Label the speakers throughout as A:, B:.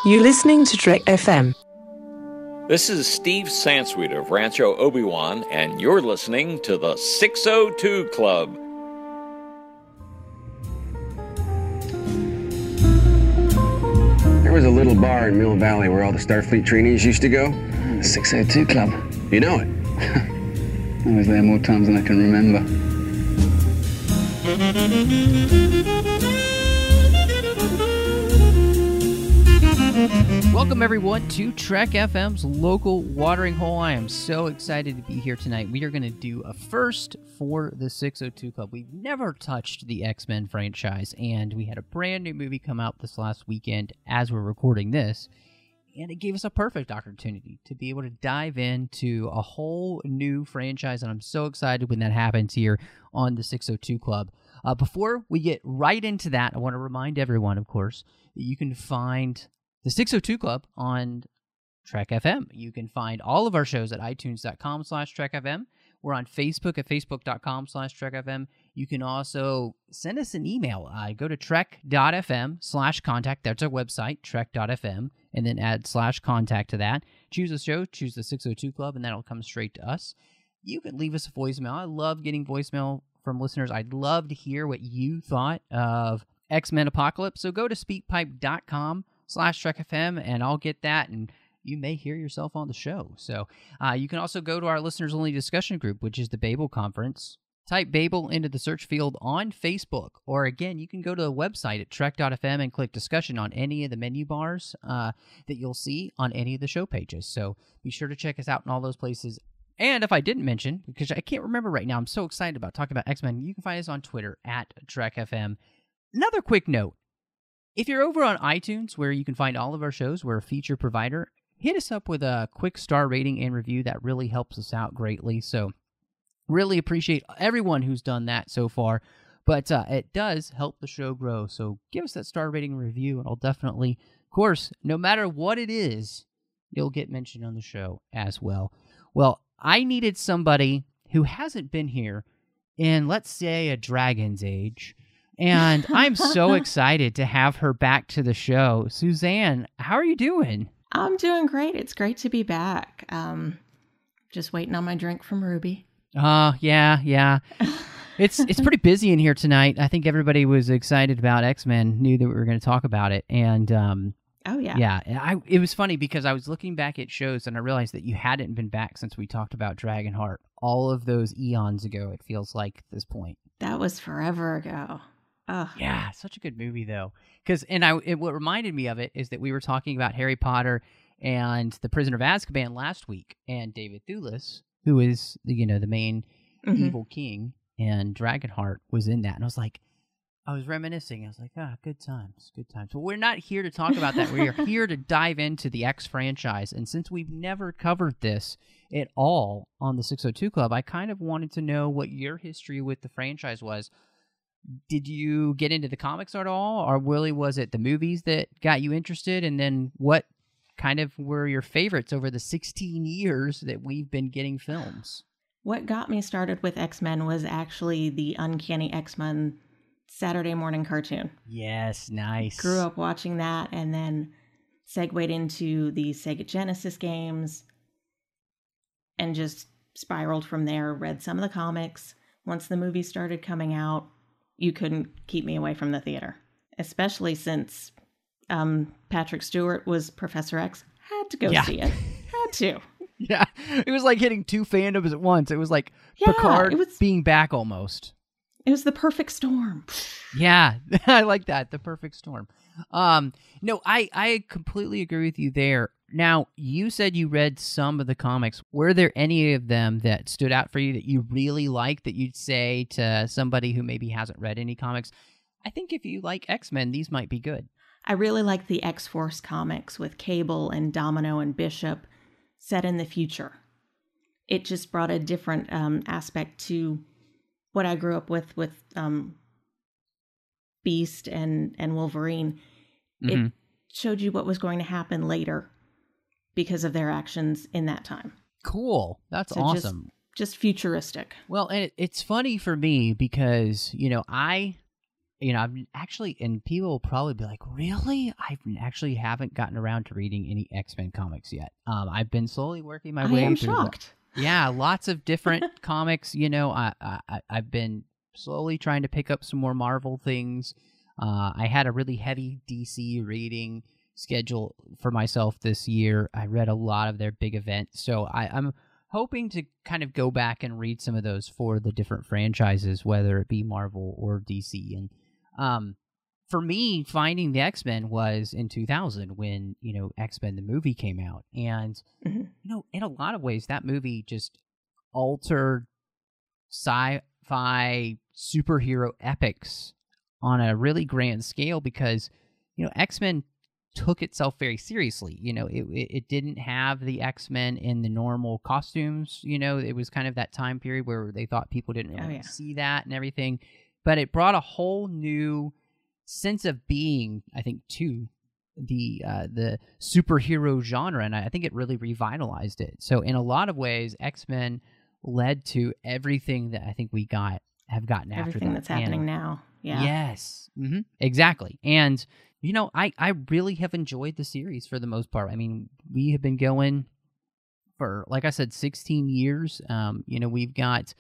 A: You're listening to Trek FM.
B: This is Steve Sansweet of Rancho Obi-Wan, and you're listening to the 602 Club.
C: There was a little bar in Mill Valley where all the Starfleet trainees used to go.
D: The 602 Club.
C: You know it?
D: I was there more times than I can remember.
E: Welcome, everyone, to Trek FM's local watering hole. I am so excited to be here tonight. We are going to do a first for the 602 Club. We've never touched the X-Men franchise, and we had a brand new movie come out this last weekend as we're recording this, and it gave us a perfect opportunity to be able to dive into a whole new franchise, and I'm so excited when that happens here on the 602 Club. Before we get right into that, I want to remind everyone, of course, that you can find the 602 Club on Trek FM. You can find all of our shows at itunes.com/TrekFM. We're on Facebook at facebook.com/TrekFM. You can also send us an email. Go to trek.fm/contact. That's our website, trek.fm, and then add /contact to that. Choose a show, choose the 602 Club, and that'll come straight to us. You can leave us a voicemail. I love getting voicemail from listeners. I'd love to hear what you thought of X-Men Apocalypse. So go to speakpipe.com/TrekFM, and I'll get that, and you may hear yourself on the show. So you can also go to our listeners-only discussion group, which is the Babel Conference. Type Babel into the search field on Facebook, or again, you can go to the website at trek.fm and click discussion on any of the menu bars that you'll see on any of the show pages. So be sure to check us out in all those places. And if I didn't mention, because I can't remember right now, I'm so excited about talking about X-Men, you can find us on Twitter at TrekFM. Another quick note. If you're over on iTunes, where you can find all of our shows, we're a feature provider, hit us up with a quick star rating and review. That really helps us out greatly. So really appreciate everyone who's done that so far. But it does help the show grow. So give us that star rating and review, and I'll definitely, of course, no matter what it is, you'll get mentioned on the show as well. Well, I needed somebody who hasn't been here in, let's say, a Dragon's Age. And I'm so excited to have her back to the show. Suzanne, how are you doing?
F: I'm doing great. It's great to be back. Just waiting on my drink from Ruby.
E: Yeah. It's pretty busy in here tonight. I think everybody was excited about X-Men, knew that we were going to talk about it. And
F: oh, yeah.
E: Yeah, and it was funny because I was looking back at shows and I realized that you hadn't been back since we talked about Dragonheart. All of those eons ago, it feels like at this point.
F: That was forever ago. Ugh.
E: Yeah, such a good movie though. What reminded me of it is that we were talking about Harry Potter and the Prisoner of Azkaban last week, and David Thewlis, who is the main evil king, and Dragonheart was in that, and I was reminiscing. I was like, good times. Well, we're not here to talk about that. We are here to dive into the X franchise, and since we've never covered this at all on the 602 Club, I kind of wanted to know what your history with the franchise was. Did you get into the comics at all, or really was it the movies that got you interested? And then what kind of were your favorites over the 16 years that we've been getting films?
F: What got me started with X-Men was actually the Uncanny X-Men Saturday morning cartoon.
E: Yes, nice.
F: Grew up watching that, and then segued into the Sega Genesis games, and just spiraled from there. Read some of the comics. Once the movies started coming out, you couldn't keep me away from the theater, especially since Patrick Stewart was Professor X. Had to go see it. Had to.
E: Yeah, it was like hitting two fandoms at once. It was like Picard being back almost.
F: It was the perfect storm.
E: Yeah, I like that. The perfect storm. No, I completely agree with you there. Now, you said you read some of the comics. Were there any of them that stood out for you that you really liked that you'd say to somebody who maybe hasn't read any comics, I think if you like X-Men, these might be good?
F: I really like the X-Force comics with Cable and Domino and Bishop set in the future. It just brought a different aspect to what I grew up with Beast and Wolverine. Mm-hmm. It showed you what was going to happen later because of their actions in that time.
E: Cool. That's awesome.
F: Just futuristic.
E: Well, and it's funny for me because, I I've actually, and people will probably be like, really? I actually haven't gotten around to reading any X-Men comics yet. I've been slowly working my way
F: I am
E: through.
F: shocked.
E: Yeah, lots of different comics. I've been slowly trying to pick up some more Marvel things. I had a really heavy DC reading schedule for myself this year. I read a lot of their big events, so I'm hoping to kind of go back and read some of those for the different franchises, whether it be Marvel or DC. And for me, finding the X-Men was in 2000 when, X-Men the movie came out. And, in a lot of ways, that movie just altered sci-fi superhero epics on a really grand scale because, X-Men took itself very seriously. It didn't have the X-Men in the normal costumes. It was kind of that time period where they thought people didn't really see that and everything. But it brought a whole new sense of being, I think, to the superhero genre, and I think it really revitalized it. So in a lot of ways, X-Men led to everything that I think we have gotten after that.
F: Everything that's happening now. Yeah.
E: Yes. Mm-hmm. Exactly. And I really have enjoyed the series for the most part. I mean, we have been going for, like I said, 16 years. We've got,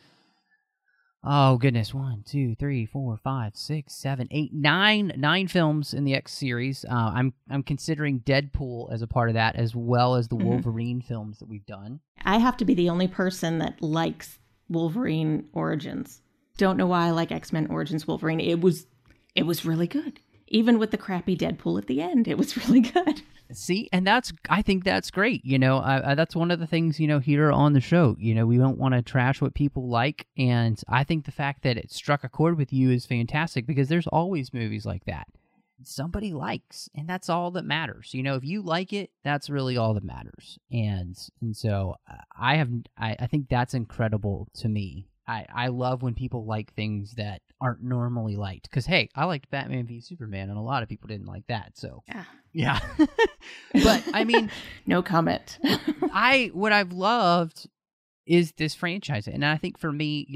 E: oh goodness, 1, 2, 3, 4, 5, 6, 7, 8, 9 films in the X series. I'm considering Deadpool as a part of that, as well as the Wolverine films that we've done.
F: I have to be the only person that likes Wolverine Origins. Don't know why I like X-Men Origins Wolverine. It was really good. Even with the crappy Deadpool at the end, it was really good.
E: See, and I think that's great. That's one of the things, here on the show, we don't want to trash what people like. And I think the fact that it struck a chord with you is fantastic because there's always movies like that somebody likes, and that's all that matters. If you like it, that's really all that matters. And so I think that's incredible to me. I love when people like things that aren't normally liked. Because, hey, I liked Batman v Superman, and a lot of people didn't like that. So, yeah. But, I mean...
F: No comment.
E: What I've loved is this franchise. And I think for me,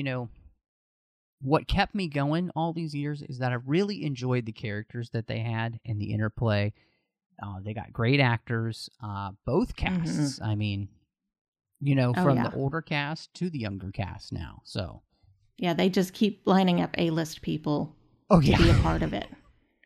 E: what kept me going all these years is that I really enjoyed the characters that they had and the interplay. They got great actors, both casts. I mean... from the older cast to the younger cast now. So,
F: yeah, they just keep lining up A-list people to be a part of it.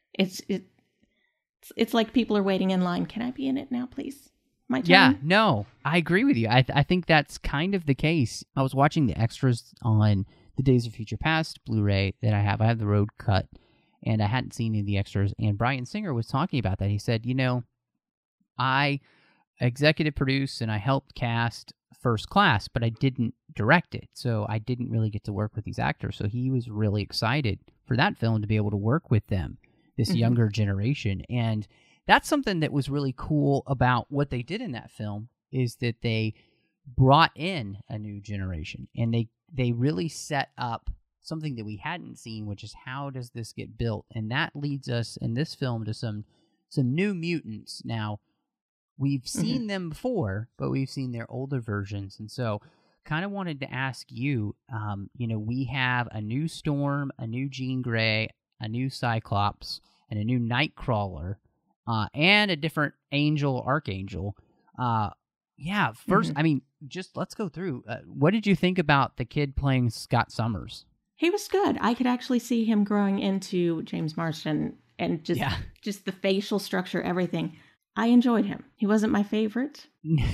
F: It's like people are waiting in line. Can I be in it now, please? My turn?
E: Yeah, no, I agree with you. I think that's kind of the case. I was watching the extras on the Days of Future Past Blu-ray that I have. I have the road cut, and I hadn't seen any of the extras. And Bryan Singer was talking about that. He said, I executive produced and I helped cast First Class, but I didn't direct it, so I didn't really get to work with these actors. So he was really excited for that film to be able to work with them, this younger generation. And that's something that was really cool about what they did in that film, is that they brought in a new generation, and they really set up something that we hadn't seen, which is how does this get built? And that leads us in this film to some New Mutants. Now, we've seen them before, but we've seen their older versions. And so kind of wanted to ask you, we have a new Storm, a new Jean Grey, a new Cyclops, and a new Nightcrawler, and a different Archangel. First, I mean, just let's go through. What did you think about the kid playing Scott Summers?
F: He was good. I could actually see him growing into James Marsden, and just the facial structure, everything. I enjoyed him. He wasn't my favorite.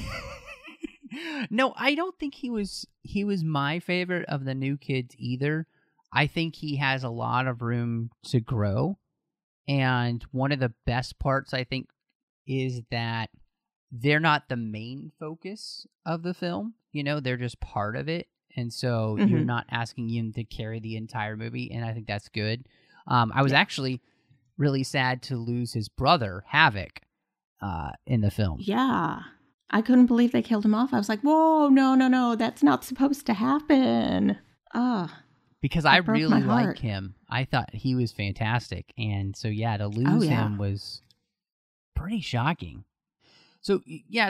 E: No, I don't think he was my favorite of the new kids either. I think he has a lot of room to grow. And one of the best parts, I think, is that they're not the main focus of the film. They're just part of it. And so you're not asking him to carry the entire movie. And I think that's good. I was actually really sad to lose his brother, Havoc, in the film.
F: Yeah. I couldn't believe they killed him off. I was like, whoa, no, that's not supposed to happen.
E: Because I really like him. I thought he was fantastic. And so, to lose him was pretty shocking. So, yes,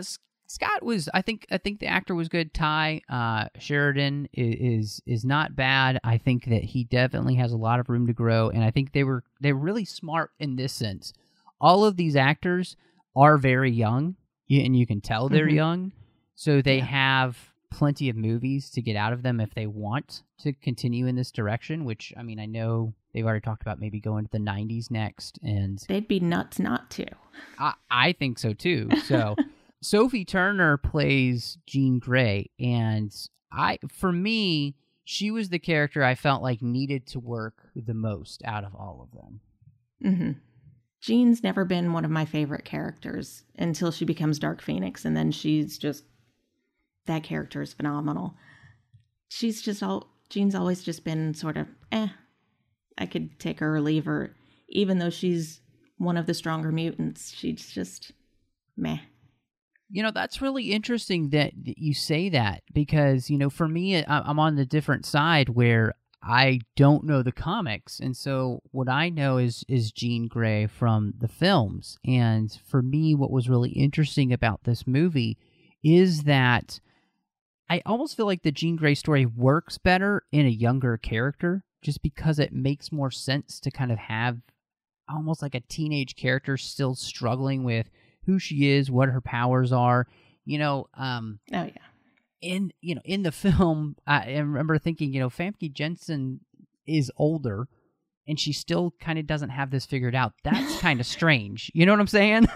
E: Scott was, I think the actor was good. Ty Sheridan is not bad. I think that he definitely has a lot of room to grow, and I think they're really smart in this sense. All of these actors are very young, and you can tell they're young, so they have plenty of movies to get out of them if they want to continue in this direction, which, I mean, I know they've already talked about maybe going to the 90s next, and
F: they'd be nuts not to.
E: I think so, too. So Sophie Turner plays Jean Grey, and for me, she was the character I felt like needed to work the most out of all of them.
F: Mm-hmm. Jean's never been one of my favorite characters until she becomes Dark Phoenix, and then that character is phenomenal. Jean's always just been sort of, I could take her or leave her. Even though she's one of the stronger mutants, she's just meh.
E: You know, that's really interesting that you say that, because, you know, for me, I'm on the different side where I don't know the comics, and so what I know is Jean Grey from the films. And for me, what was really interesting about this movie is that I almost feel like the Jean Grey story works better in a younger character, just because it makes more sense to kind of have almost like a teenage character still struggling with who she is, what her powers are, you know. In the film, I remember thinking, you know, Famke Janssen is older, and she still kind of doesn't have this figured out. That's kind of strange. You know what I'm saying?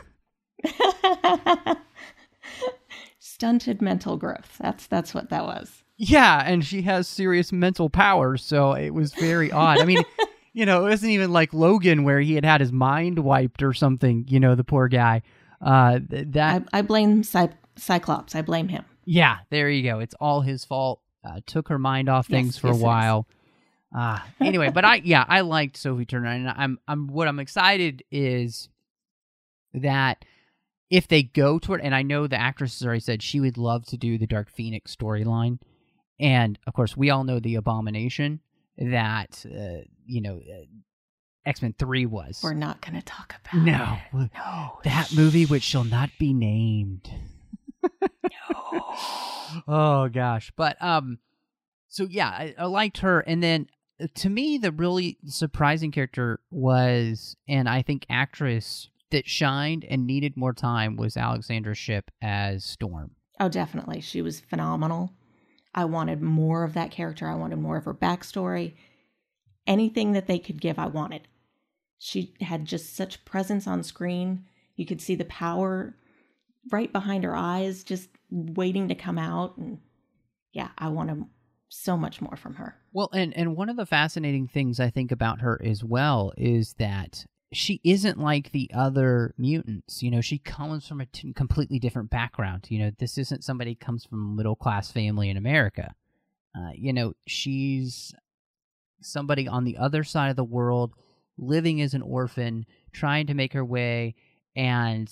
F: Stunted mental growth. That's what that was.
E: Yeah, and she has serious mental powers, so it was very odd. I mean, you know, it wasn't even like Logan where he had his mind wiped or something, you know, the poor guy.
F: I blame Cyclops. I blame him.
E: Yeah, there you go. It's all his fault. Took her mind off things for a while. Anyway, but I liked Sophie Turner, and I'm excited is that if they go toward, and I know the actress has already said she would love to do the Dark Phoenix storyline, and of course we all know the abomination that X-Men 3 was.
F: We're not going to talk about it. No.
E: That movie which shall not be named. No. Oh gosh. But so yeah, I liked her, and then to me the really surprising character was, and I think actress that shined and needed more time, was Alexandra Shipp as Storm.
F: Oh, definitely. She was phenomenal. I wanted more of that character. I wanted more of her backstory. Anything that they could give, I wanted. She had just such presence on screen. You could see the power right behind her eyes, just waiting to come out. And yeah, I wanted so much more from her.
E: Well, and one of the fascinating things I think about her as well is that she isn't like the other mutants. You know, she comes from a completely different background. You know, this isn't somebody who comes from a middle-class family in America. You know, she's somebody on the other side of the world, living as an orphan, trying to make her way, and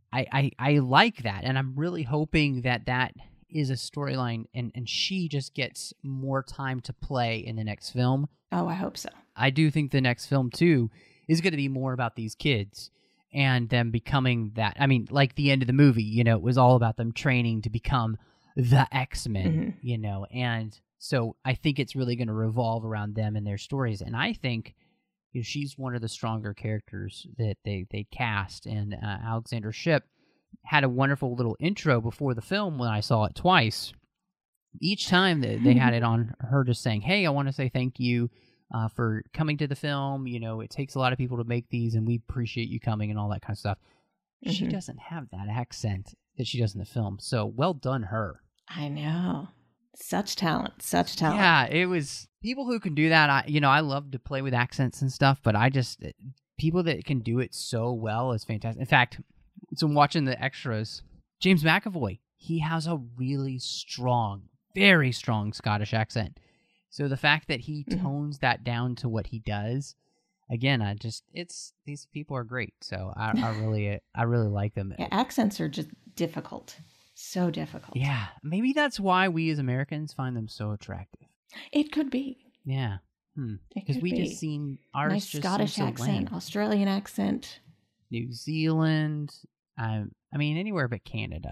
E: I like that, and I'm really hoping that is a storyline, and she just gets more time to play in the next film.
F: Oh, I hope so.
E: I do think the next film, too, is going to be more about these kids and them becoming that. I mean, like the end of the movie, you know, it was all about them training to become the X-Men, you know, and so I think it's really going to revolve around them and their stories, and I think she's one of the stronger characters that they cast, and Alexandra Shipp had a wonderful little intro before the film when I saw it twice. Each time they had it on her just saying, hey, I want to say thank you for coming to the film. You know, it takes a lot of people to make these, and we appreciate you coming and all that kind of stuff. She doesn't have that accent that she does in the film, so well done her.
F: I know. Such talent.
E: Yeah, it was people who can do that. I love to play with accents and stuff, but people that can do it so well is fantastic. In fact, so I'm watching the extras. James McAvoy, he has a really strong, very strong Scottish accent. So the fact that he tones that down to what he does, again, these people are great. So I really like them.
F: Yeah, accents are just difficult. So difficult.
E: Yeah, maybe that's why we as Americans find them so attractive.
F: It could be.
E: Yeah. Because we just seen ours
F: nice
E: just
F: Scottish
E: so
F: accent,
E: lame.
F: Australian accent.
E: New Zealand. I mean, anywhere but Canada.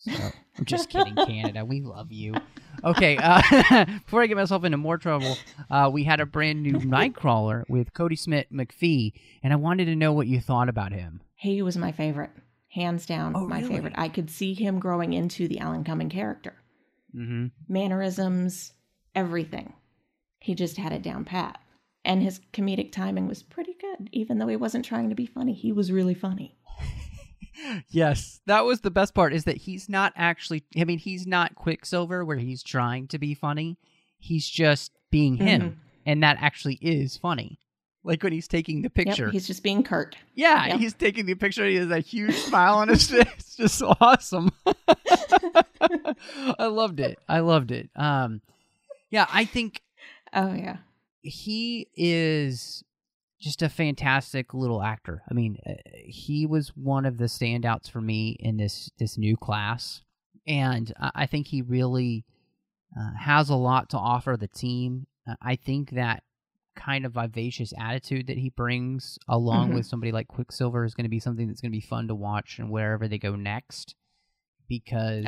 E: So I'm just kidding, Canada. We love you. Okay, before I get myself into more trouble, we had a brand new Nightcrawler with Cody Smith McPhee, and I wanted to know what you thought about him.
F: He was my favorite. Hands down,
E: Oh,
F: my
E: really?
F: favorite. I could see him growing into the Alan Cumming character.
E: Mm-hmm.
F: Mannerisms, everything. He just had it down pat. And his comedic timing was pretty good. Even though he wasn't trying to be funny, he was really funny.
E: Yes, that was the best part, is that he's not actually, I mean, he's not Quicksilver where he's trying to be funny. He's just being him,
F: Mhm.
E: and that actually is funny. Like when he's taking the picture.
F: Yep, he's just being Kurt.
E: Yeah,
F: Yep.
E: he's taking the picture. He has a huge smile on his face. It's just awesome. I loved it. Yeah, I think
F: Oh, yeah.
E: he is just a fantastic little actor. I mean, he was one of the standouts for me in this new class, and I think he really has a lot to offer the team. I think that kind of vivacious attitude that he brings along with somebody like Quicksilver is going to be something that's going to be fun to watch and wherever they go next, because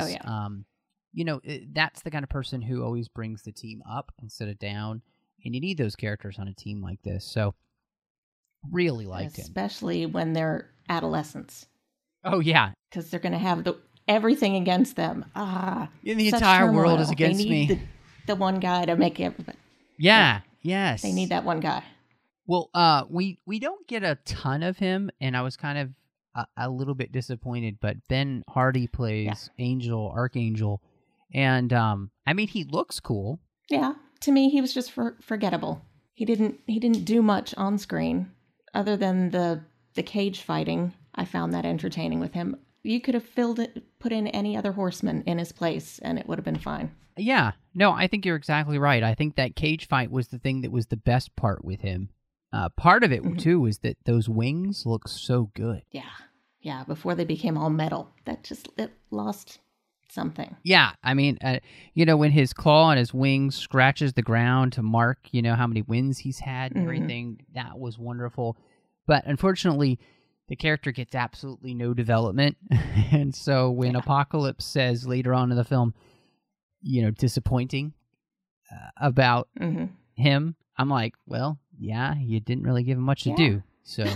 E: that's the kind of person who always brings the team up instead of down, and you need those characters on a team like this. So really liked him,
F: especially when they're adolescents,
E: oh yeah,
F: because they're going to have everything against them. The
E: entire world is against me.
F: The one guy to make everybody.
E: Yes,
F: They need that one guy.
E: Well, we don't get a ton of him, and I was kind of a little bit disappointed. But Ben Hardy plays Archangel, and I mean, he looks cool.
F: Yeah, to me, he was just forgettable. He didn't do much on screen other than the cage fighting. I found that entertaining with him. You could have put in any other horseman in his place, and it would have been fine.
E: Yeah, no, I think you're exactly right. I think that cage fight was the thing that was the best part with him. Part of it, too, is that those wings look so good.
F: Yeah, before they became all metal. It lost something.
E: Yeah, I mean, when his claw and his wings scratches the ground to mark, how many wins he's had and everything, that was wonderful. But unfortunately, the character gets absolutely no development. And so when Apocalypse says later on in the film, disappointing about him, I'm like, well, yeah, you didn't really give him much to do. So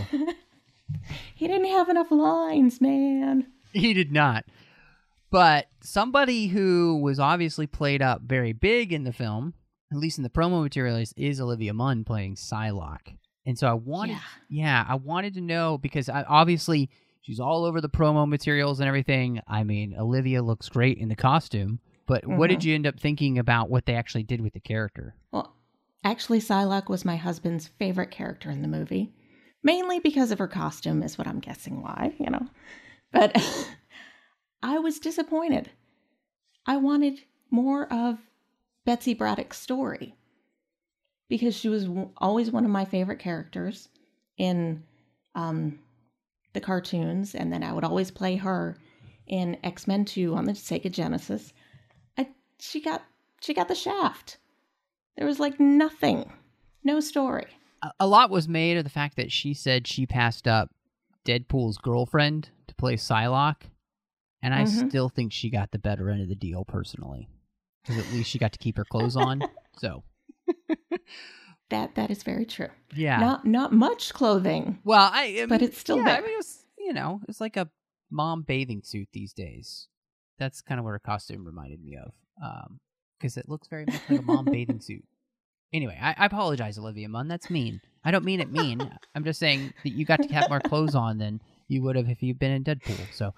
F: he didn't have enough lines, man.
E: He did not. But somebody who was obviously played up very big in the film, at least in the promo materials, is Olivia Munn playing Psylocke. And so I wanted to know, because obviously she's all over the promo materials and everything. I mean, Olivia looks great in the costume. But what did you end up thinking about what they actually did with the character?
F: Well, actually, Psylocke was my husband's favorite character in the movie. Mainly because of her costume is what I'm guessing why, But I was disappointed. I wanted more of Betsy Braddock's story. Because she was always one of my favorite characters in the cartoons. And then I would always play her in X-Men 2 on the Sega Genesis. She got the shaft. There was nothing. No story.
E: A lot was made of the fact that she said she passed up Deadpool's girlfriend to play Psylocke. And I still think she got the better end of the deal, personally. Because at least she got to keep her clothes on. So
F: that is very true.
E: Yeah.
F: Not much clothing.
E: Well, I mean,
F: but it's still there.
E: I mean, it was, it's like a mom bathing suit these days. That's kind of what her costume reminded me of. Because it looks very much like a mom bathing suit. Anyway, I apologize, Olivia Munn. That's mean. I don't mean it mean. I'm just saying that you got to have more clothes on than you would have if you'd been in Deadpool. So,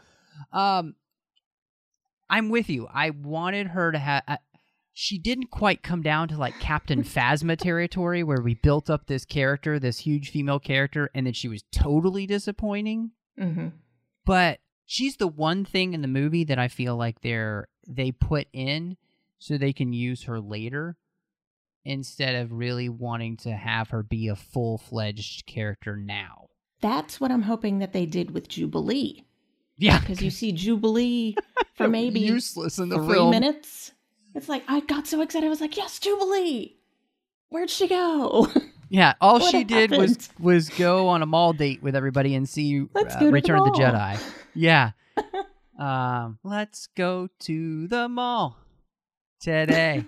E: I'm with you. I wanted her to have... she didn't quite come down to Captain Phasma territory where we built up this character, this huge female character, and then she was totally disappointing.
F: Mm-hmm.
E: But she's the one thing in the movie that I feel like they put in so they can use her later instead of really wanting to have her be a full-fledged character now.
F: That's what I'm hoping that they did with Jubilee.
E: Yeah.
F: Because you see Jubilee for maybe
E: useless in the
F: 3
E: film.
F: minutes. It's I got so excited. I was like, yes, Jubilee. Where'd she go?
E: Yeah, all
F: What
E: she did was go on a mall date with everybody and see
F: Let's go to
E: Return of the
F: mall.
E: Jedi. Yeah. Let's go to the mall today.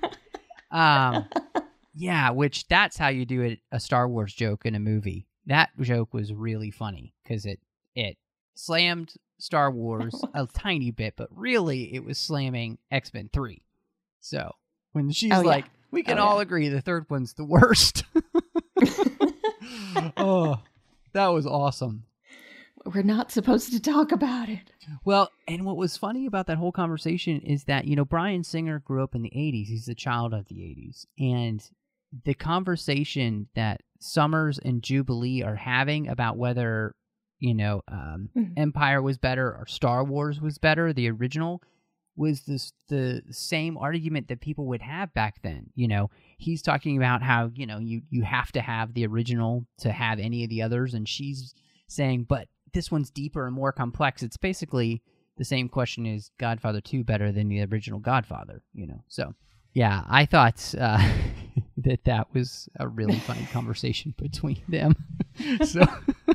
E: Yeah, which that's how you do a Star Wars joke in a movie. That joke was really funny because it slammed Star Wars a tiny bit, but really it was slamming X-Men 3. So when she's like, we can all agree the third one's the worst. Oh, that was awesome.
F: We're not supposed to talk about it.
E: Well, and what was funny about that whole conversation is that, Bryan Singer grew up in the 80s. He's a child of the 80s. And the conversation that Summers and Jubilee are having about whether, Empire was better or Star Wars was better, the original, was the same argument that people would have back then. He's talking about how, you have to have the original to have any of the others. And she's saying, but this one's deeper and more complex. It's basically the same question: is Godfather 2 better than the original Godfather? So yeah, I thought that was a really funny conversation between them. So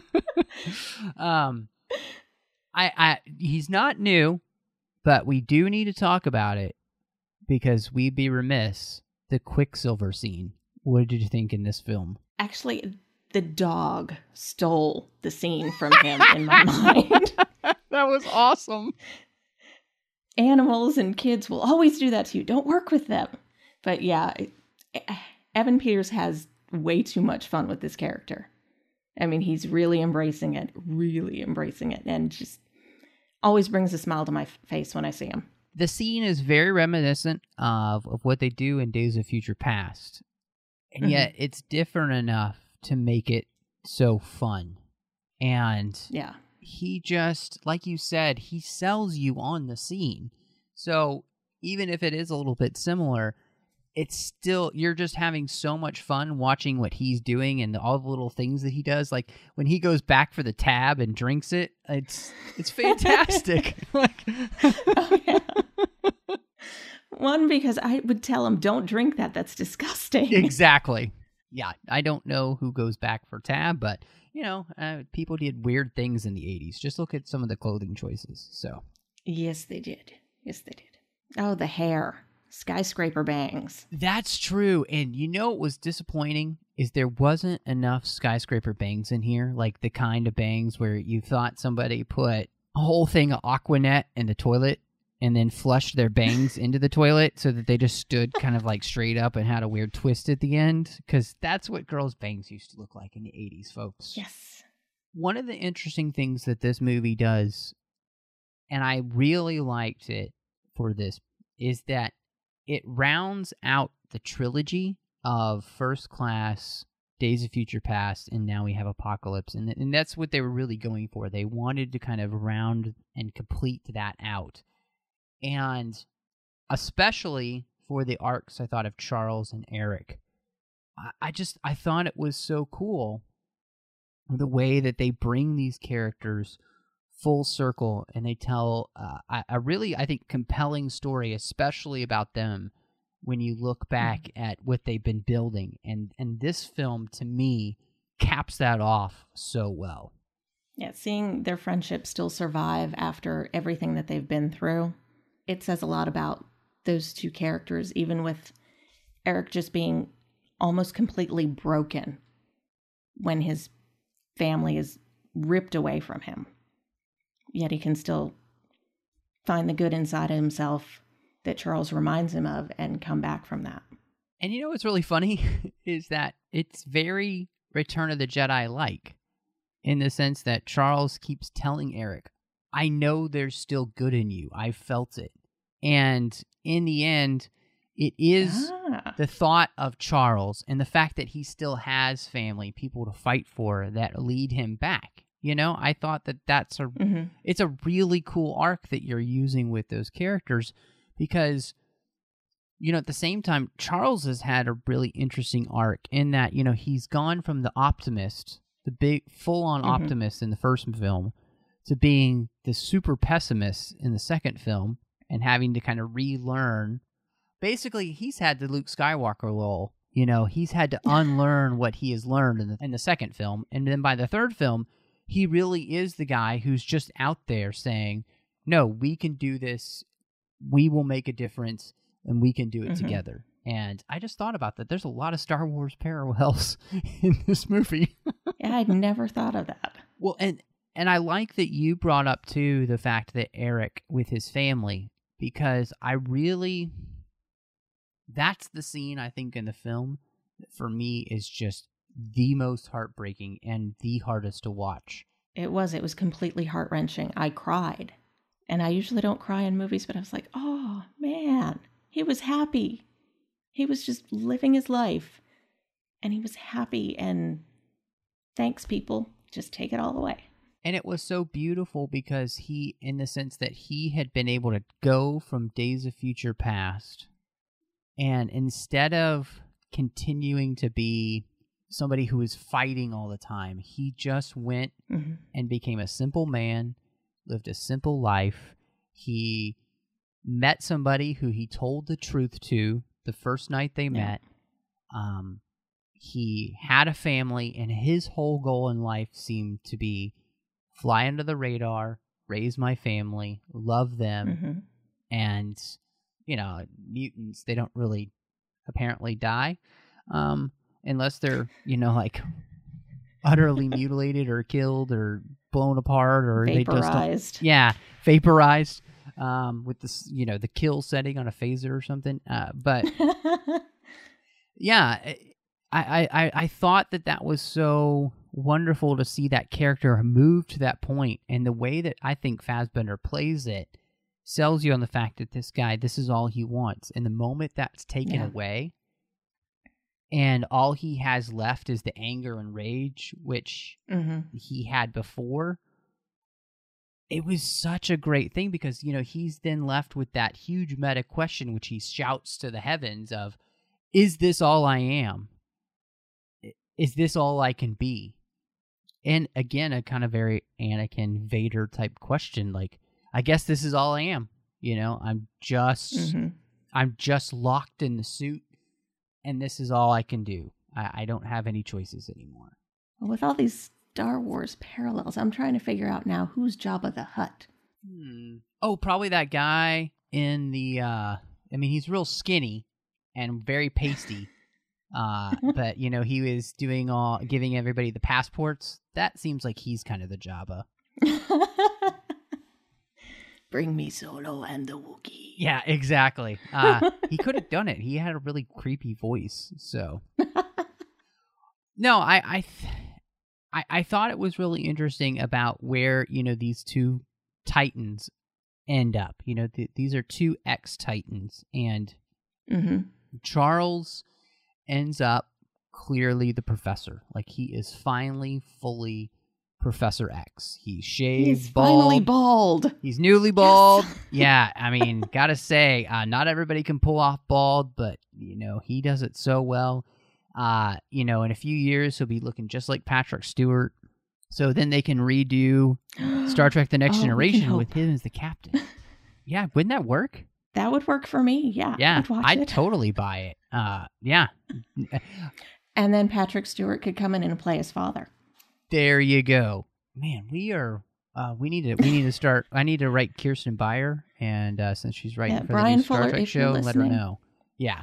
E: he's not new, but we do need to talk about it because we'd be remiss. The Quicksilver scene. What did you think in this film?
F: Actually, the dog stole the scene from him in my mind.
E: That was awesome.
F: Animals and kids will always do that to you. Don't work with them. But yeah, Evan Peters has way too much fun with this character. I mean, he's really embracing it, and just always brings a smile to my face when I see him.
E: The scene is very reminiscent of what they do in Days of Future Past. And yet it's different enough to make it so fun. And
F: yeah,
E: he just, like you said, he sells you on the scene. So even if it is a little bit similar, it's still, you're just having so much fun watching what he's doing and all the little things that he does. Like when he goes back for the tab and drinks it, it's fantastic.
F: Oh, yeah. One, because I would tell him, don't drink that. That's disgusting.
E: Exactly. Yeah, I don't know who goes back for tab, but, people did weird things in the 80s. Just look at some of the clothing choices. So.
F: Yes, they did. Oh, the hair. Skyscraper bangs.
E: That's true. And what was disappointing is there wasn't enough skyscraper bangs in here, like the kind of bangs where you thought somebody put a whole thing of Aquanet in the toilet and then flushed their bangs into the toilet so that they just stood kind of like straight up and had a weird twist at the end. Because that's what girls' bangs used to look like in the 80s, folks.
F: Yes.
E: One of the interesting things that this movie does, and I really liked it for this, is that it rounds out the trilogy of First Class, Days of Future Past, and now we have Apocalypse. And that's what they were really going for. They wanted to kind of round and complete that out. And especially for the arcs, I thought of Charles and Eric. I thought it was so cool the way that they bring these characters full circle and they tell a really, I think, compelling story, especially about them when you look back at what they've been building. And this film, to me, caps that off so well.
F: Yeah, seeing their friendship still survive after everything that they've been through, it says a lot about those two characters, even with Eric just being almost completely broken when his family is ripped away from him. Yet he can still find the good inside of himself that Charles reminds him of and come back from that.
E: And what's really funny is that it's very Return of the Jedi-like, in the sense that Charles keeps telling Eric, I know there's still good in you. I felt it. And in the end, it is the thought of Charles and the fact that he still has family, people to fight for, that lead him back. I thought that that's it's a really cool arc that you're using with those characters because, at the same time, Charles has had a really interesting arc in that, he's gone from the optimist, the big full-on optimist in the first film, to being the super pessimist in the second film and having to kind of relearn. Basically, he's had the Luke Skywalker role. He's had to unlearn what he has learned in the second film. And then by the third film, he really is the guy who's just out there saying, no, we can do this. We will make a difference, and we can do it
F: Mhm.
E: together. And I just thought about that. There's a lot of Star Wars parallels in this movie.
F: Yeah, I'd never thought of that.
E: Well, and I like that you brought up, too, the fact that Eric with his family, because that's the scene, I think, in the film that for me is just the most heartbreaking and the hardest to watch.
F: It was completely heart-wrenching. I cried. And I usually don't cry in movies, but I was like, oh, man, he was happy. He was just living his life. And he was happy. And thanks, people. Just take it all away.
E: And it was so beautiful because he, in the sense that he had been able to go from Days of Future Past, and instead of continuing to be somebody who was fighting all the time, he just went and became a simple man, lived a simple life. He met somebody who he told the truth to the first night they met. He had a family, and his whole goal in life seemed to be fly under the radar, raise my family, love them, and, mutants, they don't really apparently die, unless they're, like, utterly mutilated or killed or blown apart or
F: vaporized.
E: They just vaporized, with this, the kill setting on a phaser or something. But yeah, I thought that was so wonderful to see that character move to that point, and the way that I think Fassbender plays it sells you on the fact that this guy, this is all he wants. And the moment that's taken away, and all he has left is the anger and rage, which he had before, it was such a great thing because, he's then left with that huge meta question, which he shouts to the heavens of, is this all I am? Is this all I can be? And again, a kind of very Anakin Vader type question. Like, I guess this is all I am. I'm just locked in the suit, and this is all I can do. I don't have any choices anymore.
F: Well, with all these Star Wars parallels, I'm trying to figure out now who's Jabba the Hutt.
E: Oh, probably that guy in the. He's real skinny and very pasty. But he was giving everybody the passports. That seems like he's kind of the Jabba.
F: Bring me Solo and the Wookiee.
E: Yeah, exactly. He could have done it. He had a really creepy voice. So, no, I thought it was really interesting about where these two Titans end up. These are two ex-Titans, and Charles ends up clearly the professor. Like, he is finally fully Professor X. He's shaved,
F: He's
E: bald.
F: finally bald.
E: He's newly bald.
F: Yes.
E: Yeah, gotta say, not everybody can pull off bald, but, he does it so well. In a few years, he'll be looking just like Patrick Stewart. So then they can redo Star Trek The Next Generation with him as the captain. Yeah, wouldn't that work?
F: That would work for me, yeah.
E: Yeah,
F: I'd
E: totally buy it. Yeah.
F: And then Patrick Stewart could come in and play his father.
E: There you go. Man, we need to start. I need to write Kirsten Beyer, and since she's writing for
F: Brian
E: the new Star
F: Fuller,
E: Trek
F: if you're
E: show, and let her
F: listening.
E: know. Yeah.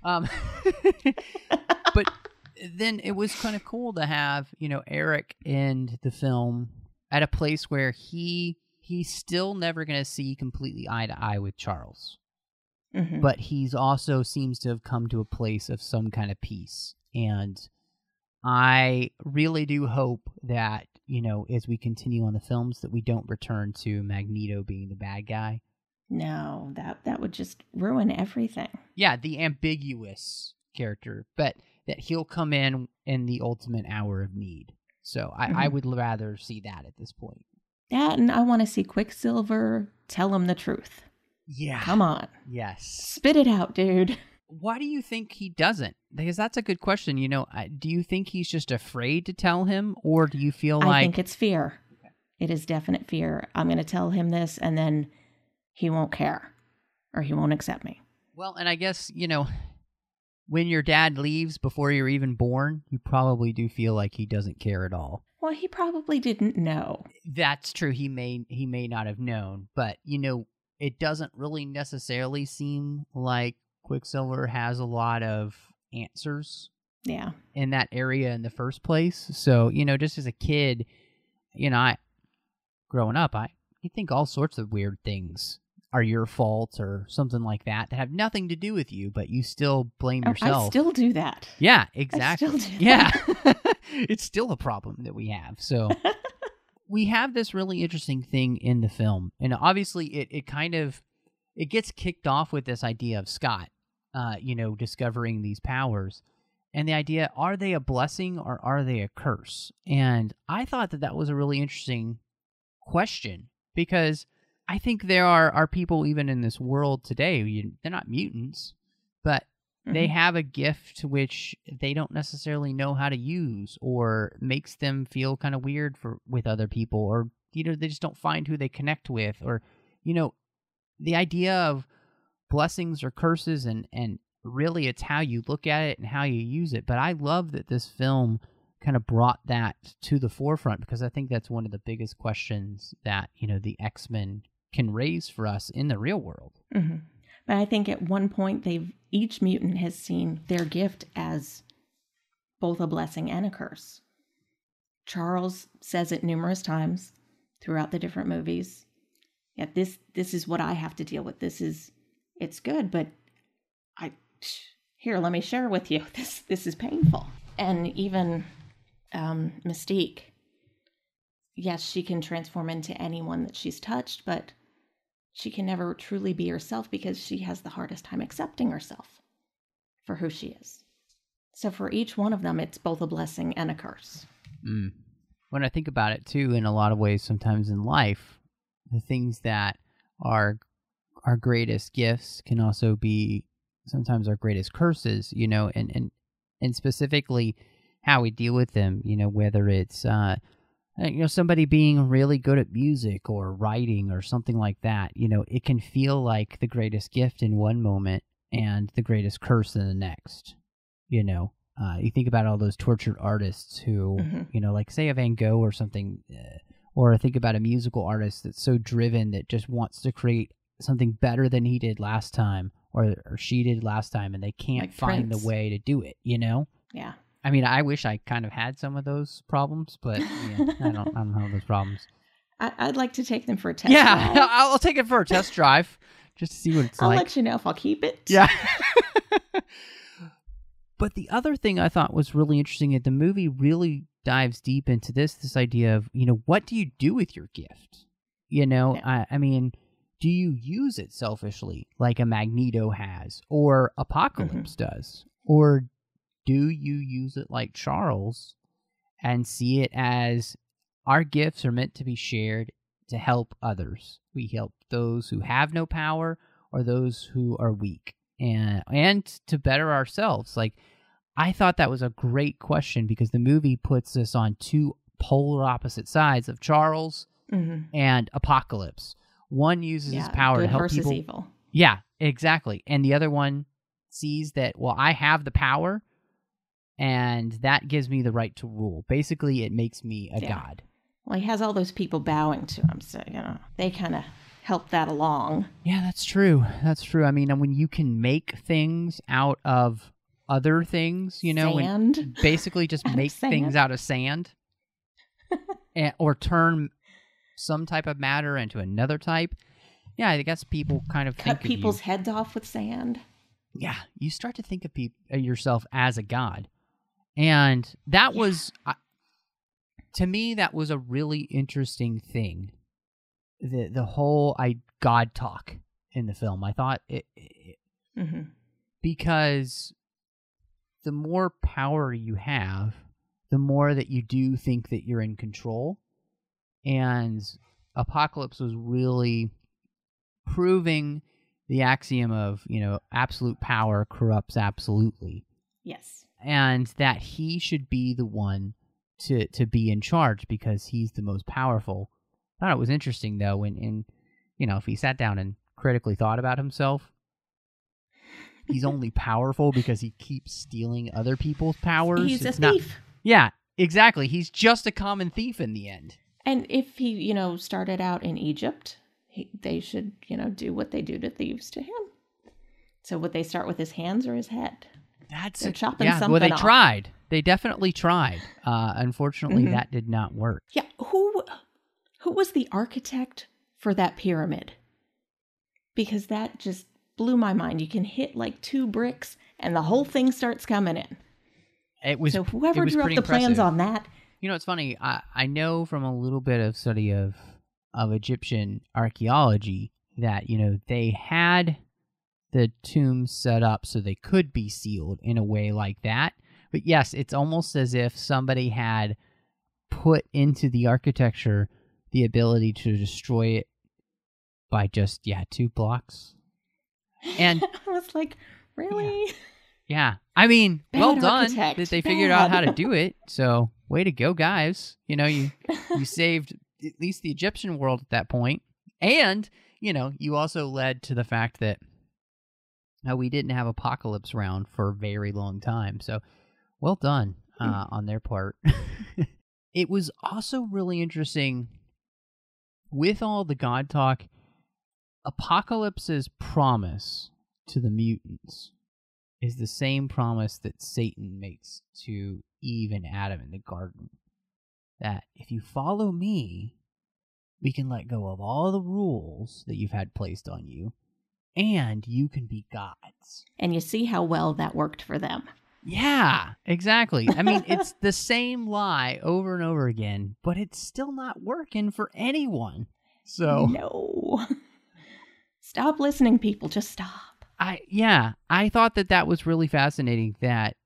E: But then it was kind of cool to have, Eric end the film at a place where he's still never going to see completely eye to eye with Charles. But he's also seems to have come to a place of some kind of peace. And I really do hope that, as we continue on the films, that we don't return to Magneto being the bad guy.
F: No, that would just ruin everything.
E: Yeah, the ambiguous character, but that he'll come in the ultimate hour of need. So I would rather see that at this point.
F: That, and I want to see Quicksilver tell him the truth.
E: Yeah.
F: Come on.
E: Yes.
F: Spit it out, dude.
E: Why do you think he doesn't? Because that's a good question. Do you think he's just afraid to tell him, or do you feel like...
F: I think it's fear. It is definite fear. I'm going to tell him this, and then he won't care, or he won't accept me.
E: Well, and I guess, when your dad leaves before you're even born, you probably do feel like he doesn't care at all.
F: Well, he probably didn't know.
E: That's true. He may not have known, but it doesn't really necessarily seem like Quicksilver has a lot of answers.
F: Yeah.
E: In that area in the first place. So, just as a kid, growing up, you think all sorts of weird things are your fault or something like that have nothing to do with you, but you still blame yourself.
F: I still do that.
E: Yeah, exactly.
F: I still do
E: yeah.
F: that.
E: It's still a problem that we have. So we have this really interesting thing in the film. And obviously it gets kicked off with this idea of Scott, discovering these powers. And the idea, are they a blessing or are they a curse? And I thought that was a really interesting question, because I think there are people even in this world today, they're not mutants, but they have a gift which they don't necessarily know how to use, or makes them feel kind of weird with other people, or they just don't find who they connect with, or the idea of blessings or curses, and really it's how you look at it and how you use it. But I love that this film kind of brought that to the forefront, because I think that's one of the biggest questions that the X-Men can raise for us in the real world.
F: Mm-hmm. But I think at one point each mutant has seen their gift as both a blessing and a curse. Charles says it numerous times throughout the different movies. Yeah, this is what I have to deal with. It's good, but here, let me share with you. This is painful. And even Mystique, yes, she can transform into anyone that she's touched, but she can never truly be herself, because she has the hardest time accepting herself for who she is. So for each one of them, it's both a blessing and a curse.
E: When I think about it, too, in a lot of ways, sometimes in life, the things that are our greatest gifts can also be sometimes our greatest curses, and specifically how we deal with them, whether it's, somebody being really good at music or writing or something like that, it can feel like the greatest gift in one moment and the greatest curse in the next. You think about all those tortured artists who, like say a Van Gogh or something, or think about a musical artist that's so driven that just wants to create something better than he did last time or she did last time, and they can't find the way to do it,
F: Yeah.
E: I mean, I wish I kind of had some of those problems, but I don't have those problems.
F: I'd like to take them for a test drive.
E: Yeah, I'll take it for a test drive just to see what it's
F: I'll
E: like.
F: let you know if I'll keep it.
E: Yeah. But the other thing I thought was really interesting is the movie really dives deep into this idea of, what do you do with your gift?
F: Yeah.
E: I mean, do you use it selfishly like a Magneto has or Apocalypse does? Or do you use it like Charles and see it as our gifts are meant to be shared to help others? We help those who have no power or those who are weak, and to better ourselves. Like, I thought that was a great question, because the movie puts us on two polar opposite sides of Charles and Apocalypse. One uses his power to help people.
F: Evil.
E: Yeah, exactly. And the other one sees that, well, I have the power, and that gives me the right to rule. Basically, it makes me a god.
F: Well, he has all those people bowing to him, so, they kind of help that along.
E: Yeah, that's true. That's true. I mean, when you can make things out of other things,
F: Sand.
E: Basically just make things out of sand or turn some type of matter into another type. Yeah, I guess people kind of
F: cut people's heads off with sand.
E: Yeah, you start to think of yourself as a god. And that was, to me, that was a really interesting thing. The whole God talk in the film. I thought it because the more power you have, the more that you do think that you're in control. And Apocalypse was really proving the axiom of, absolute power corrupts absolutely.
F: Yes.
E: And that he should be the one to be in charge because he's the most powerful. I thought it was interesting, though, when if he sat down and critically thought about himself, he's only powerful because he keeps stealing other people's powers.
F: He's a thief.
E: Yeah, exactly. He's just a common thief in the end.
F: And if he, started out in Egypt, they should, do what they do to thieves to him. So would they start with his hands or his head? They're chopping something
E: well, they
F: off.
E: tried. They definitely tried. Unfortunately, that did not work.
F: Yeah, who was the architect for that pyramid? Because that just blew my mind. You can hit like 2 bricks and the whole thing starts coming in. So whoever drew up the plans on that.
E: It's funny. I know from a little bit of study of Egyptian archaeology that, they had the tombs set up so they could be sealed in a way like that. But yes, it's almost as if somebody had put into the architecture the ability to destroy it by just 2 blocks. And
F: I was like, really?
E: Yeah. I mean,
F: Bad
E: well done
F: architect.
E: that they figured out how to do it. So, way to go, guys. You saved at least the Egyptian world at that point. And, you also led to the fact that we didn't have Apocalypse around for a very long time. So, well done on their part. It was also really interesting with all the God talk. Apocalypse's promise to the mutants is the same promise that Satan makes to Eve and Adam in the garden. That if you follow me, we can let go of all the rules that you've had placed on you, and you can be gods.
F: And you see how well that worked for them.
E: Yeah, exactly. I mean, it's the same lie over and over again, but it's still not working for anyone. So
F: no. Stop listening, people. Just stop.
E: I thought that was really fascinating that,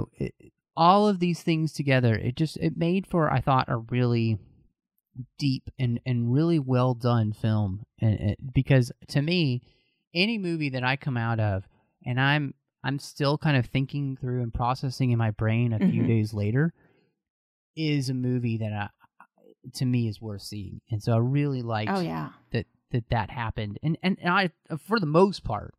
E: all of these things together, it made for, I thought, a really deep and really well done film. And because to me, any movie that I come out of and I'm still kind of thinking through and processing in my brain a few days later is a movie that to me is worth seeing. And so I really liked that happened. And I, for the most part,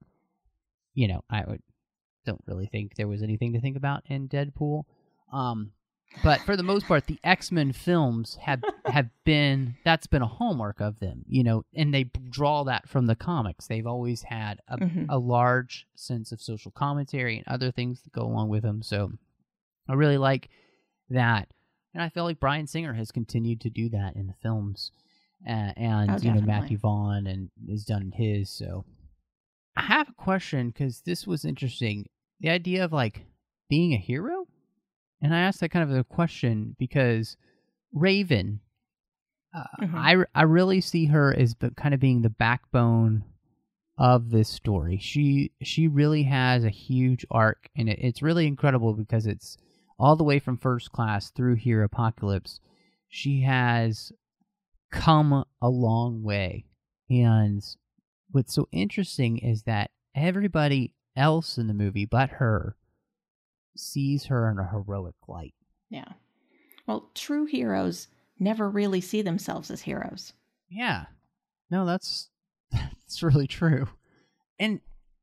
E: don't really think there was anything to think about in Deadpool. But for the most part, the X-Men films have been, that's been a hallmark of them, and they draw that from the comics. They've always had a large sense of social commentary and other things that go along with them. So I really like that. And I feel like Bryan Singer has continued to do that in the films. And Matthew Vaughn and has done his. So I have a question, because this was interesting. The idea of being a hero. And I asked that kind of a question because Raven, I really see her as kind of being the backbone of this story. She really has a huge arc, and it's really incredible because it's all the way from First Class through here, Apocalypse. She has come a long way. And what's so interesting is that everybody else in the movie but her sees her in a heroic light.
F: Yeah. Well, true heroes never really see themselves as heroes.
E: Yeah. No, that's really true. And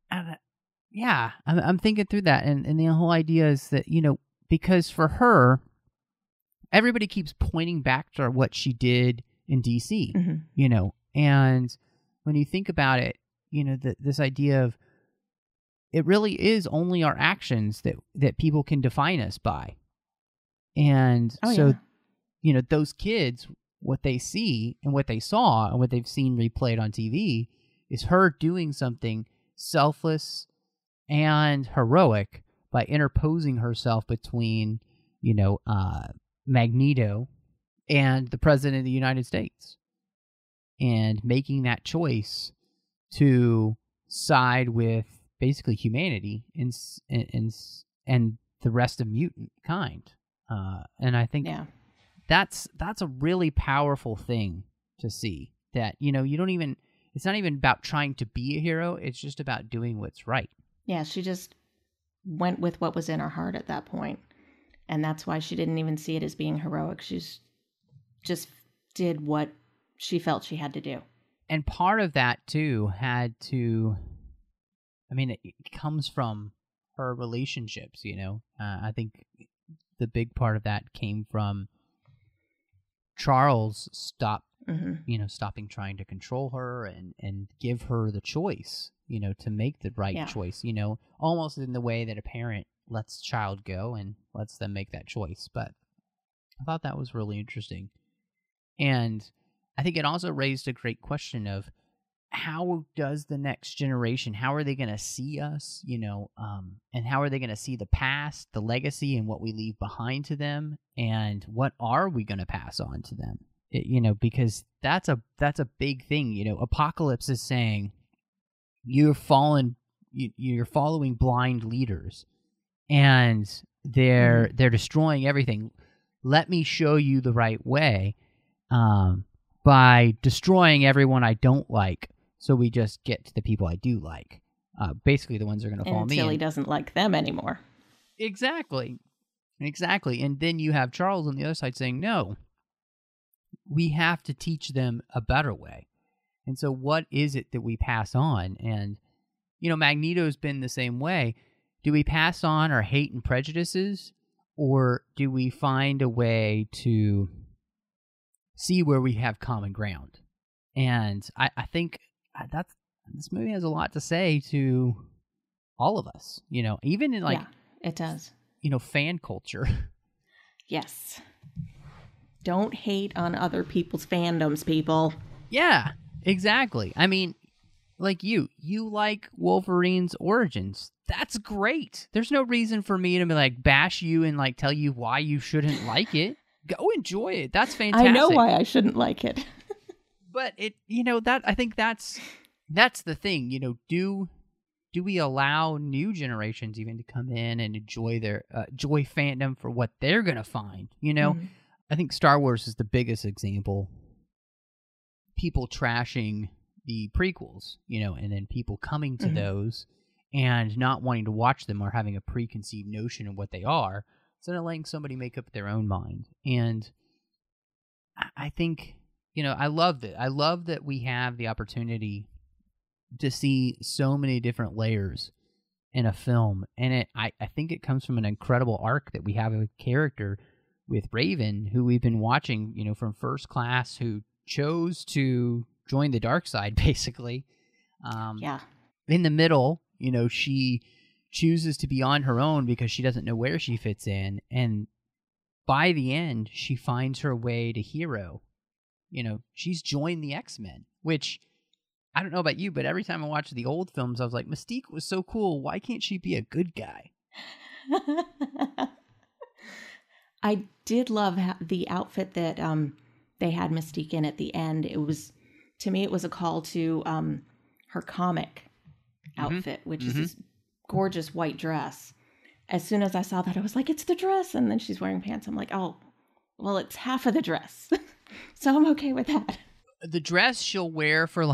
E: I'm thinking through that, and the whole idea is that, because for her, everybody keeps pointing back to what she did in DC, and when you think about it, this idea of it really is only our actions that people can define us by. And those kids, what they see and what they saw and what they've seen replayed on TV is her doing something selfless and heroic by interposing herself between, Magneto and the President of the United States, and making that choice to side with basically humanity and the rest of mutant kind. And I think that's a really powerful thing to see, that, you don't even, it's not even about trying to be a hero. It's just about doing what's right.
F: Yeah. She just went with what was in her heart at that point. And that's why she didn't even see it as being heroic. She's just did what she felt she had to do.
E: And part of that too it comes from her relationships, I think the big part of that came from Charles stopping trying to control her and give her the choice, to make the right choice, almost in the way that a parent lets child go and lets them make that choice. But I thought that was really interesting. And I think it also raised a great question of how does the next generation, how are they going to see us, and how are they going to see the past, the legacy, and what we leave behind to them, and what are we going to pass on to them? Because that's a big thing. Apocalypse is saying you're following blind leaders, and they're destroying everything. Let me show you the right way by destroying everyone I don't like, so we just get to the people I do like. Basically, the ones that are going to follow me.
F: Until he doesn't like them anymore.
E: Exactly. And then you have Charles on the other side saying, no, we have to teach them a better way. And so what is it that we pass on? And, Magneto's been the same way. Do we pass on our hate and prejudices, or do we find a way to see where we have common ground? And I think this movie has a lot to say to all of us, even in
F: it does.
E: Fan culture.
F: Yes. Don't hate on other people's fandoms, people.
E: Yeah, exactly. I mean, like you like Wolverine's origins. That's great. There's no reason for me to bash you and tell you why you shouldn't like it. Go enjoy it. That's fantastic.
F: I know why I shouldn't like it.
E: But I think that's the thing. Do we allow new generations even to come in and enjoy their enjoy fandom for what they're gonna find? Mm-hmm. I think Star Wars is the biggest example. People trashing the prequels, and then people coming to those and not wanting to watch them or having a preconceived notion of what they are, instead of letting somebody make up their own mind. And I think, I love that. I love that we have the opportunity to see so many different layers in a film. And I think it comes from an incredible arc that we have a character with Raven, who we've been watching, from First Class, who chose to join the dark side, basically. In the middle, she chooses to be on her own because she doesn't know where she fits in. And by the end, she finds her way to hero. She's joined the X-Men, which, I don't know about you, but every time I watch the old films, I was like, Mystique was so cool. Why can't she be a good guy?
F: I did love the outfit that they had Mystique in at the end. To me, it was a call to her comic outfit, which is this gorgeous white dress. As soon as I saw that, I was like, it's the dress. And then she's wearing pants. I'm like, oh, well, it's half of the dress. So I'm okay with that.
E: The dress she'll wear for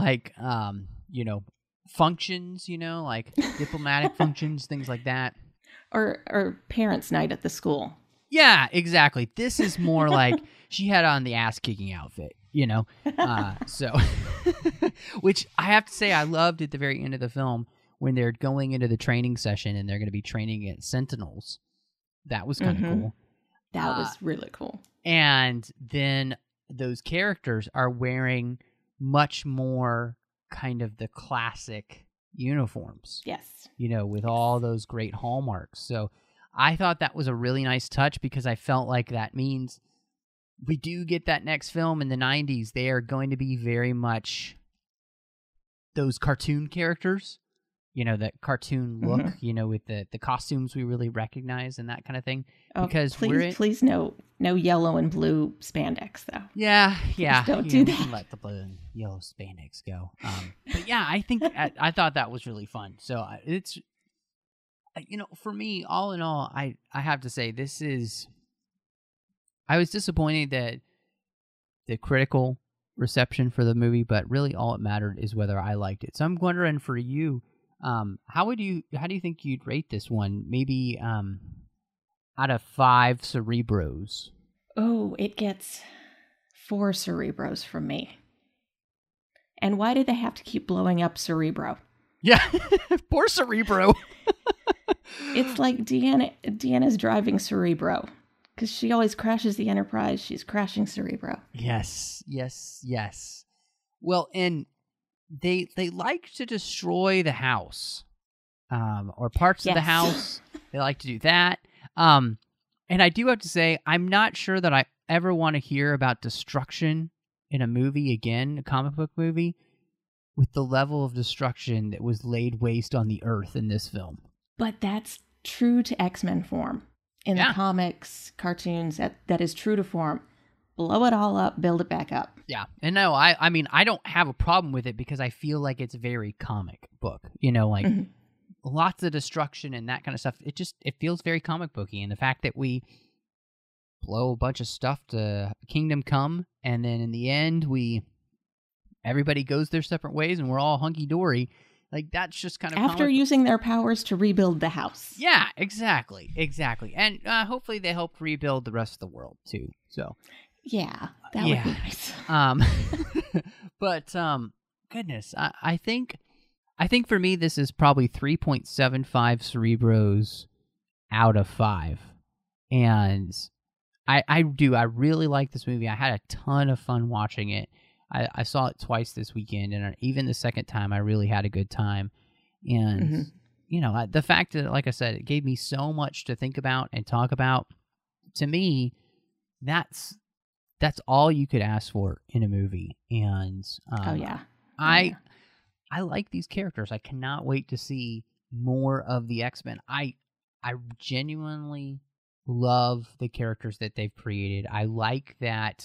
E: functions, diplomatic functions, things like that.
F: Or parents' night at the school.
E: Yeah, exactly. This is more like she had on the ass-kicking outfit, so, which I have to say I loved at the very end of the film when they're going into the training session and they're going to be training at Sentinels. That was kind of cool.
F: That was really cool.
E: And then those characters are wearing much more kind of the classic uniforms.
F: Yes.
E: With all those great hallmarks. So I thought that was a really nice touch because I felt like that means we do get that next film in the 90s. They are going to be very much those cartoon characters, that cartoon look, with the costumes we really recognize and that kind of thing.
F: Oh,
E: because
F: please no yellow and blue spandex though.
E: Yeah.
F: Please don't do that.
E: Let the blue and yellow spandex go. But yeah, I think I thought that was really fun. So it's, for me, all in all, I have to say I was disappointed that the critical reception for the movie, but really all it mattered is whether I liked it. So I'm wondering for you, how do you think you'd rate this one? Maybe out of 5 Cerebros.
F: Oh, it gets 4 Cerebros from me. And why did they have to keep blowing up Cerebro?
E: Yeah, poor Cerebro.
F: It's like Deanna's driving Cerebro Because she always crashes the Enterprise. She's crashing Cerebro.
E: Yes. Well, and they like to destroy the house, or parts of the house. They like to do that. And I do have to say, I'm not sure that I ever want to hear about destruction in a movie again, a comic book movie, with the level of destruction that was laid waste on the Earth in this film.
F: But that's true to X-Men form. In the comics, cartoons, that is true to form. Blow it all up, build it back up.
E: Yeah. And no, I mean, I don't have a problem with it because I feel like it's very comic book. Like lots of destruction and that kind of stuff. It feels very comic booky. And the fact that we blow a bunch of stuff to Kingdom Come, and then in the end, everybody goes their separate ways and we're all hunky-dory. Like, that's just kind of
F: after using their powers to rebuild the house.
E: Yeah, exactly. And hopefully they help rebuild the rest of the world, too. So,
F: yeah, that would be nice.
E: But, goodness, I think for me, this is probably 3.75 Cerebros out of 5. And I really like this movie. I had a ton of fun watching it. I saw it twice this weekend, and even the second time, I really had a good time. And, the fact that, like I said, it gave me so much to think about and talk about, to me, that's all you could ask for in a movie. And I like these characters. I cannot wait to see more of the X-Men. I genuinely love the characters that they've created. I like that...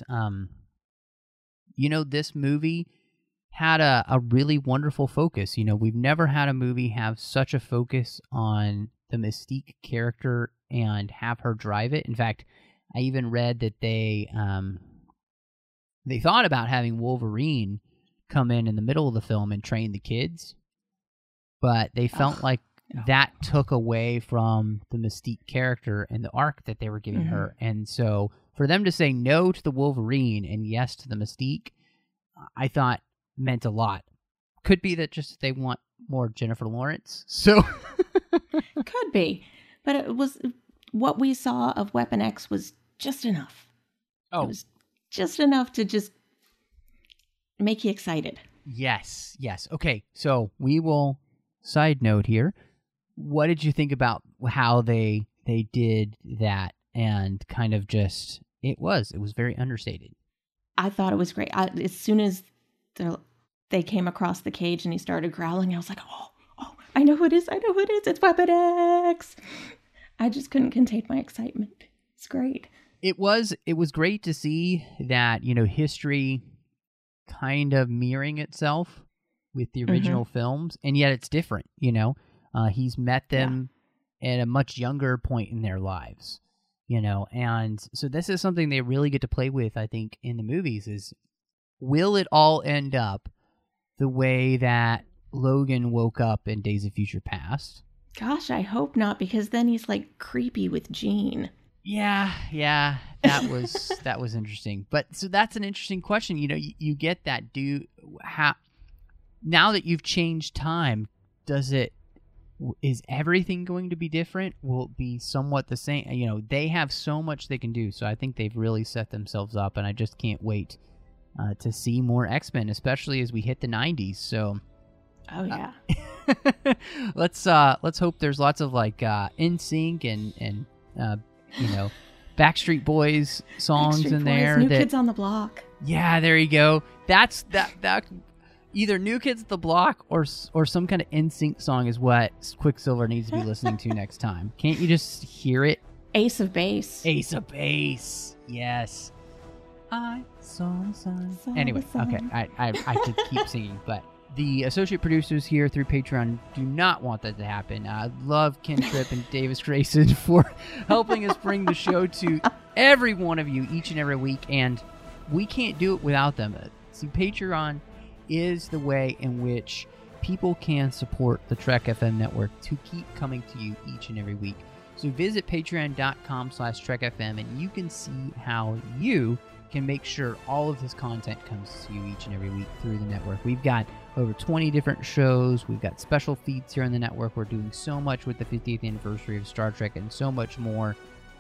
E: this movie had a really wonderful focus. We've never had a movie have such a focus on the Mystique character and have her drive it. In fact, I even read that they thought about having Wolverine come in the middle of the film and train the kids, but they felt like that took away from the Mystique character and the arc that they were giving her. And so for them to say no to the Wolverine and yes to the Mystique, I thought meant a lot. Could be that just they want more Jennifer Lawrence. So
F: could be, but it was what we saw of Weapon X was just enough.
E: Oh,
F: it was just enough to just make you excited.
E: Yes. Okay, so we will side note here. What did you think about how they did that and kind of just it was very understated?
F: I thought it was great. As soon as they came across the cage and he started growling, I was like, oh, I know who it is. It's Weapon X. I just couldn't contain my excitement. It's great.
E: It was great to see that, history kind of mirroring itself with the original films, and yet it's different, He's met them at a much younger point in their lives. And so this is something they really get to play with, I think, in the movies is, will it all end up the way that Logan woke up in Days of Future Past?
F: Gosh, I hope not, because then he's like creepy with Jean.
E: Yeah, that was interesting. But so that's an interesting question. You get that. Now that you've changed time, is everything going to be different? Will it be somewhat the same? They have so much they can do. So I think they've really set themselves up, and I just can't wait to see more X-Men, especially as we hit the 90s. So,
F: oh yeah,
E: let's hope there's lots of like NSYNC and Backstreet Boys songs in there.
F: New Kids on the Block.
E: Yeah, there you go. That's that. Either New Kids on the Block or some kind of NSYNC song is what Quicksilver needs to be listening to next time. Can't you just hear it?
F: Ace of Base.
E: Ace of Base. Yes. I saw the sun. Anyway, okay. I could keep singing, but the associate producers here through Patreon do not want that to happen. I love Ken Tripp and Davis Grayson for helping us bring the show to every one of you each and every week, and we can't do it without them. See, Patreon is the way in which people can support the Trek FM network to keep coming to you each and every week. So visit patreon.com/TrekFM and you can see how you can make sure all of this content comes to you each and every week through the network. We've got over 20 different shows. We've got special feeds here on the network. We're doing so much with the 50th anniversary of Star Trek and so much more.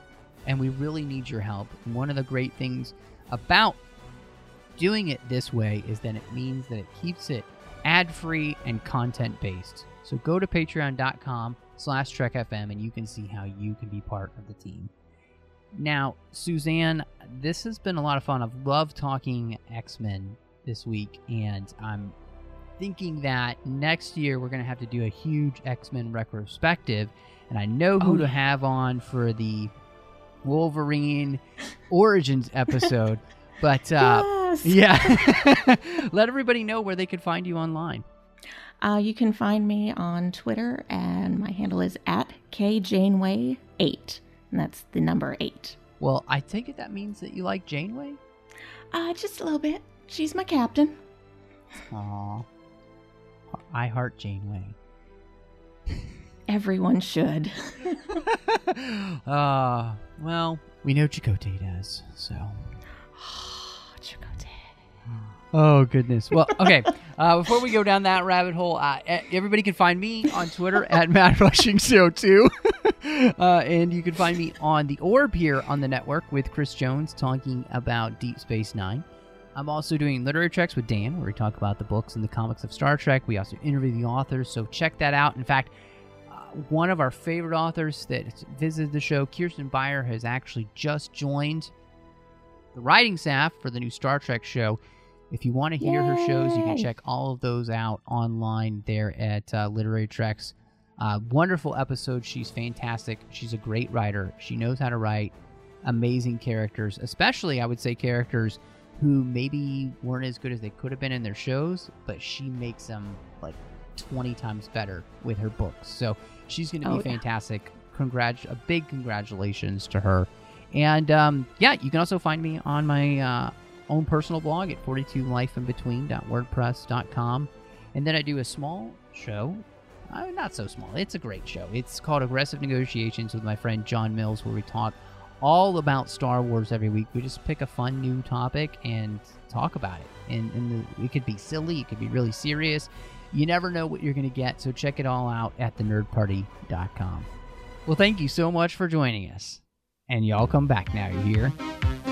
E: and we really need your help. And one of the great things about doing it this way is that it means that it keeps it ad-free and content-based. So go to patreon.com/TrekFM and you can see how you can be part of the team. Now, Suzanne, this has been a lot of fun. I've loved talking X-Men this week, and I'm thinking that next year we're going to have to do a huge X-Men retrospective, and I know who to have on for the Wolverine Origins episode. But
F: Yes.
E: yeah, let everybody know where they could find you online.
F: You can find me on Twitter, and my handle is @KJaneway8, and that's the number 8.
E: Well, I take it that means that you like Janeway?
F: Just a little bit. She's my captain.
E: Aw, I heart Janeway.
F: Everyone should.
E: Well, we know Chakotay does, so.
F: Chakotay.
E: Oh, goodness. Well, okay. Before we go down that rabbit hole, everybody can find me on Twitter @MattRushingShow2. And you can find me on The Orb here on the network with Chris Jones talking about Deep Space Nine. I'm also doing Literary Treks with Dan, where we talk about the books and the comics of Star Trek. We also interview the authors, so check that out. In fact, one of our favorite authors that visited the show, Kirsten Beyer, has actually just joined the writing staff for the new Star Trek show. If you want to hear her shows, you can check all of those out online there at Literary Treks. Wonderful episode. She's fantastic. She's a great writer. She knows how to write amazing characters, especially, I would say, characters who maybe weren't as good as they could have been in their shows, but she makes them like 20 times better with her books. So she's going to be fantastic. A big congratulations to her. And yeah, you can also find me on my own personal blog at 42lifeinbetween.wordpress.com. And then I do a small show. Not so small. It's a great show. It's called Aggressive Negotiations with my friend John Mills, where we talk all about Star Wars every week. We just pick a fun new topic and talk about it. And it could be silly. It could be really serious. You never know what you're going to get, so check it all out at thenerdparty.com. Well, thank you so much for joining us. And y'all come back now, you hear?